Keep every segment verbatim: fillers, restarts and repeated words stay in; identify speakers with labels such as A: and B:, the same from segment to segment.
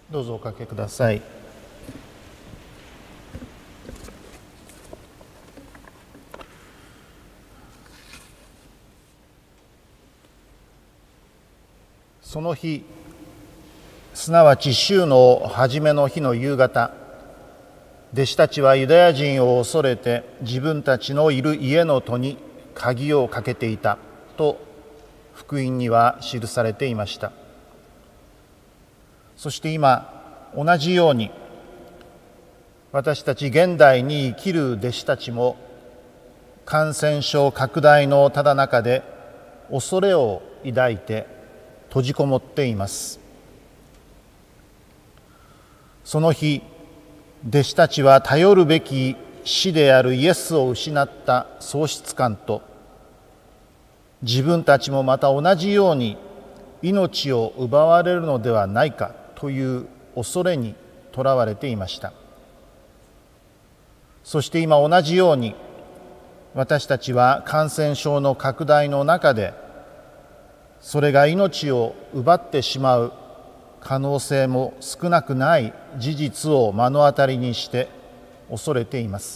A: どうぞおかけください。その日、すなわち週の初めの日の夕方、弟子たちはユダヤ人を恐れて自分たちのいる家の戸に鍵をかけていたと福音には記されていました。そして今、同じように私たち現代に生きる弟子たちも感染症拡大のただ中で恐れを抱いて閉じこもっています。その日、弟子たちは頼るべき師であるイエスを失った喪失感と、自分たちもまた同じように命を奪われるのではないかという恐れにとらわれていました。そして今同じように私たちは感染症の拡大の中でそれが命を奪ってしまう可能性も少なくない事実を目の当たりにして恐れています。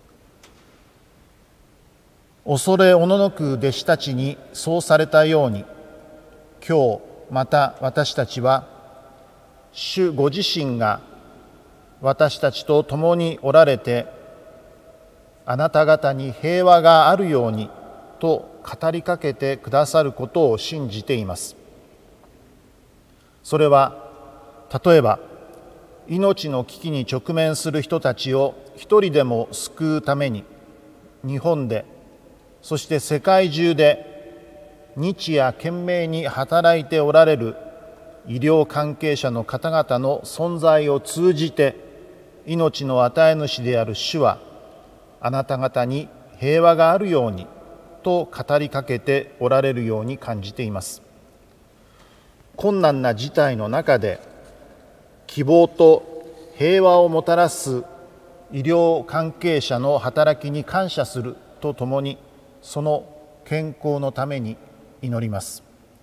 A: 恐れおののく弟子たちにそうされたように、今日また私たちは主ご自身が私たちと共におられて、あなた方に平和があるようにと語りかけてくださることを信じています。それは例えば命の危機に直面する人たちを一人でも救うために、日本でそして世界中で日夜懸命に働いておられる医療関係者の方々の存在を通じて、命の与え主である主はあなた方に平和があるようにと語りかけておられるように感じています。困難な事態の中で希望と平和をもたらす医療関係者の働きに感謝するとともに、その健康のために祈ります。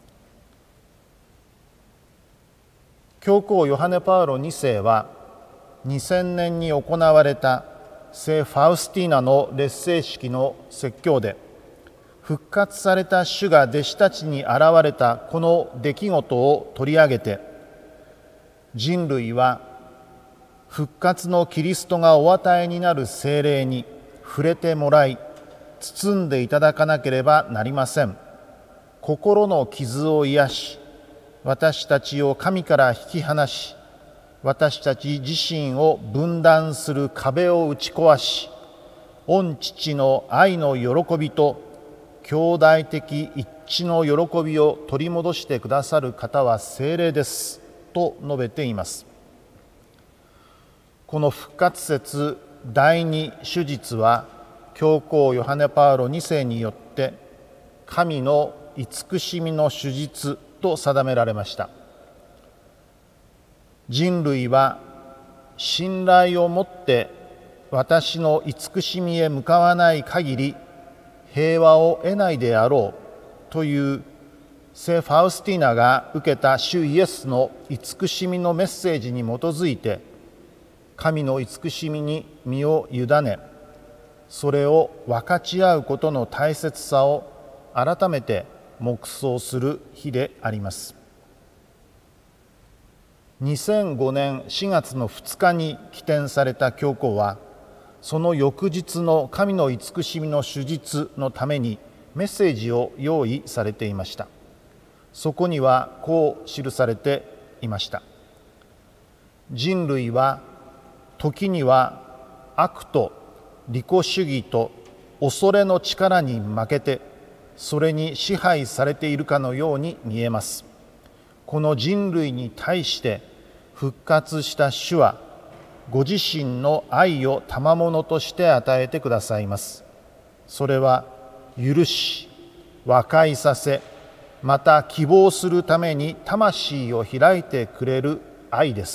A: 教皇ヨハネ・パウロにせいはにせんねんに行われた聖ファウスティーナの列聖式の説教で、復活された主が弟子たちに現れたこの出来事を取り上げて、人類は復活のキリストがお与えになる聖霊に触れてもらい、包んでいただかなければなりません。心の傷を癒し、私たちを神から引き離し、私たち自身を分断する壁を打ち壊し、御父の愛の喜びと兄弟的一致の喜びを取り戻してくださる方は聖霊ですと述べています。この復活節第二手術は、教皇ヨハネ・パウロにせいによって神の慈しみの手術と定められました。人類は信頼をもって私の慈しみへ向かわない限り平和を得ないであろうという聖ファウスティーナが受けた主イエスの慈しみのメッセージに基づいて、神の慈しみに身を委ね、それを分かち合うことの大切さを改めて黙想する日であります。にせんごねんしがつのふつかに起点された教皇は、その翌日の神の慈しみの手術のためにメッセージを用意されていました。そこにはこう記されていました。人類は時には悪と利己主義と恐れの力に負けて、それに支配されているかのように見えます。この人類に対して復活した主は、ご自身の愛を賜物として与えてくださいます。それは許し、和解させ、また希望するために魂を開いてくれる愛です。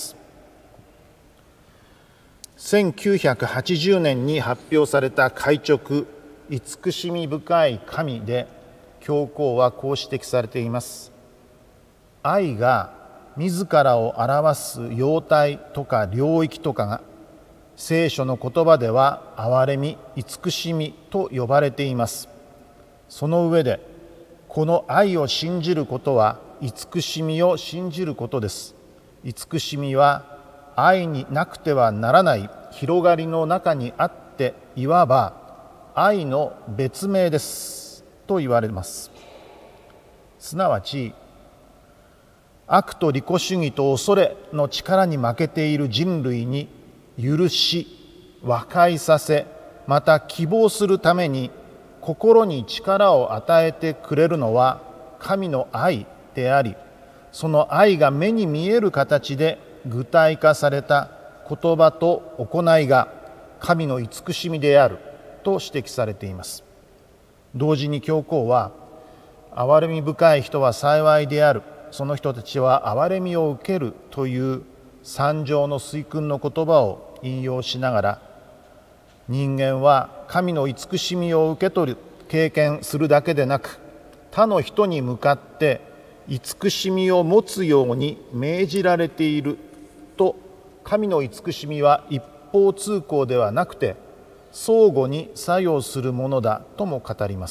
A: せんきゅうひゃくはちじゅうねんに発表された戒勅慈しみ深い神で、教皇はこう指摘されています。愛が自らを表す様態とか領域とかが聖書の言葉では憐れみ、慈しみと呼ばれています。その上でこの愛を信じることは慈しみを信じることです。慈しみは愛になくてはならない広がりの中にあって、いわば愛の別名ですと言われます。すなわち悪と利己主義と恐れの力に負けている人類に許し、和解させ、また希望するために心に力を与えてくれるのは神の愛であり、その愛が目に見える形で具体化された言葉と行いが神の慈しみであると指摘されています。同時に教皇は、憐れみ深い人は幸いである、その人たちは憐れみを受けるという三条の水訓の言葉を引用しながら、人間は神の慈しみを受け取る経験するだけでなく、他の人に向かって慈しみを持つように命じられていると、神の慈しみは一方通行ではなくて相互に作用するものだとも語ります。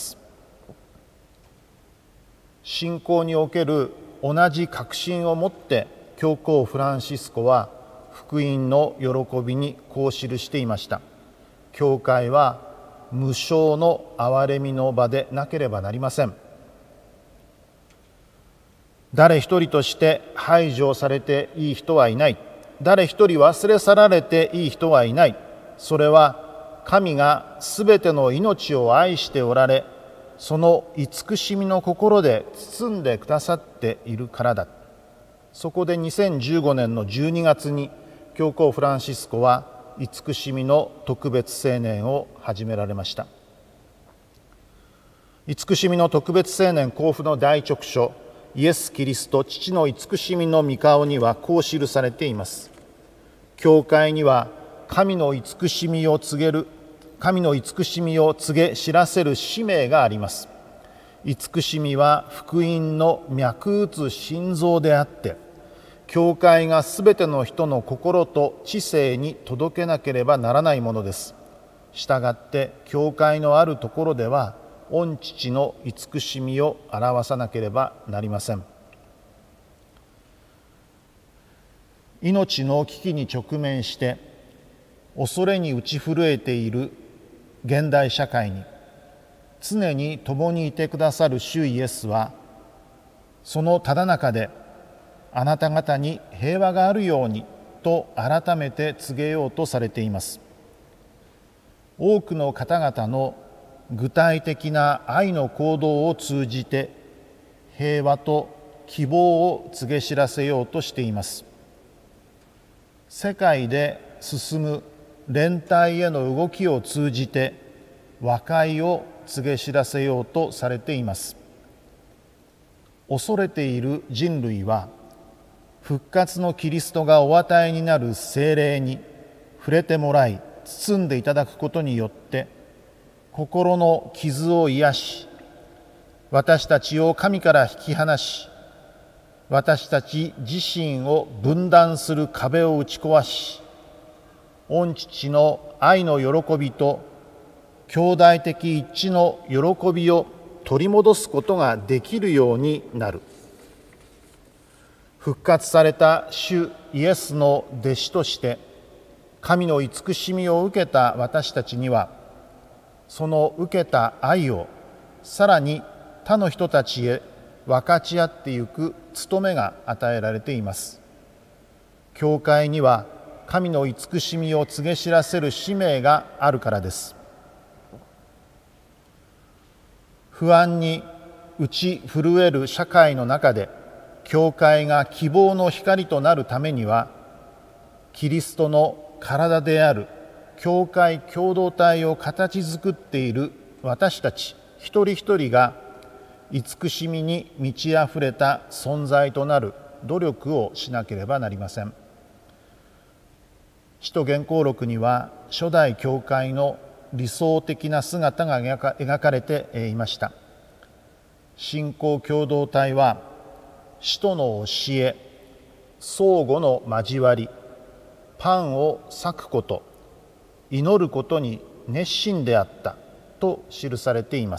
A: 信仰における同じ確信を持って教皇フランシスコは福音の喜びにこう記していました。教会は無償の憐れみの場でなければなりません。誰一人として排除されていい人はいない。誰一人忘れ去られていい人はいない。それは神がすべての命を愛しておられ、その慈しみの心で包んでくださっているからだ。そこでにせんじゅうごねんのじゅうにがつに教皇フランシスコは慈しみの特別青年を始められました。慈しみの特別青年公布の第直書、イエス・キリスト父の慈しみの御顔にはこう記されています。教会には神の慈しみを告げる神の慈しみを告げ知らせる使命があります。慈しみは福音の脈打つ心臓であって、教会がすべての人の心と知性に届けなければならないものです。したがって教会のあるところでは御父の慈しみを表さなければなりません。命の危機に直面して恐れに打ち震えている現代社会に常に共にいてくださる主イエスは、そのただ中であなた方に平和があるようにと改めて告げようとされています。多くの方々の具体的な愛の行動を通じて平和と希望を告げ知らせようとしています。世界で進む連帯への動きを通じて和解を告げ知らせようとされています。恐れている人類は復活のキリストがお与えになる聖霊に触れてもらい包んでいただくことによって心の傷を癒し、私たちを神から引き離し、私たち自身を分断する壁を打ち壊し、御父の愛の喜びと兄弟的一致の喜びを取り戻すことができるようになる。復活された主イエスの弟子として神の慈しみを受けた私たちには、その受けた愛をさらに他の人たちへ分かち合ってゆく務めが与えられています。教会には神の慈しみを告げ知らせる使命があるからです。不安に打ち震える社会の中で教会が希望の光となるためには、キリストの体である教会共同体を形作っている私たち一人一人が慈しみに満ちあふれた存在となる努力をしなければなりません。使徒言行録には初代教会の理想的な姿が描かれていました。信仰共同体は使徒の教え、 相互の交わり、パンを裂くこと、祈ることに熱心であったと記されています。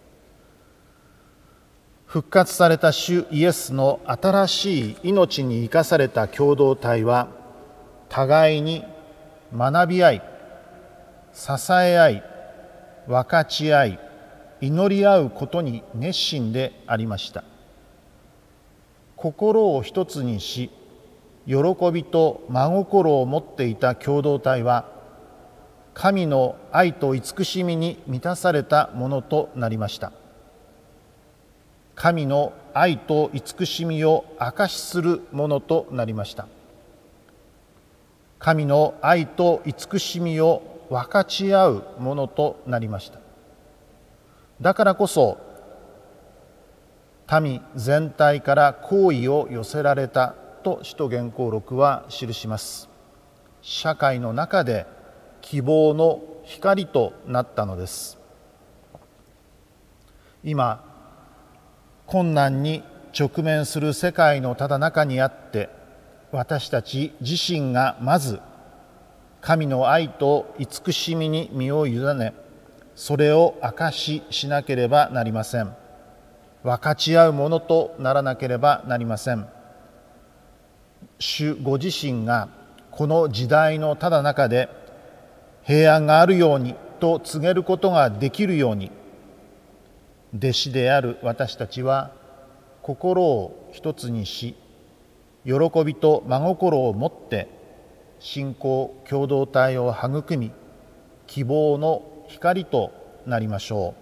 A: 復活された主イエスの新しい命に生かされた共同体は、互いに学び合い、支え合い、分かち合い、祈り合うことに熱心でありました。心を一つにし、喜びと真心を持っていた共同体は、神の愛と慈しみに満たされたものとなりました。神の愛と慈しみを証しするものとなりました。神の愛と慈しみを分かち合うものとなりました。だからこそ、民全体から好意を寄せられたと使徒言行録は記します。社会の中で希望の光となったのです。今、困難に直面する世界のただ中にあって、私たち自身がまず神の愛と慈しみに身を委ね、それを証ししなければなりません。分かち合うものとならなければなりません。主ご自身がこの時代のただ中で平安があるようにと告げることができるように、弟子である私たちは心を一つにし、喜びと真心を持って信仰共同体を育み、希望の光となりましょう。